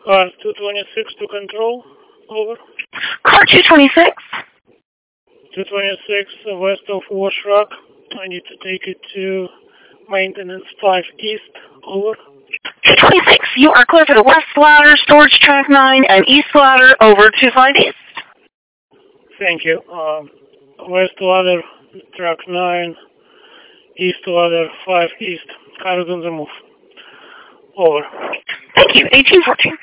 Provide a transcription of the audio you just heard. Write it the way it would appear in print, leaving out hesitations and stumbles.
Car 226 to control. Over. Car 226. 226 west of Wash Rock. I need to take it to maintenance 5 east. Over. 226, you are clear for the west ladder, storage track 9, and east ladder over to 5 east. Thank you. West ladder, track 9, east ladder 5 east. Car is on the move. Over. Thank you. 1814.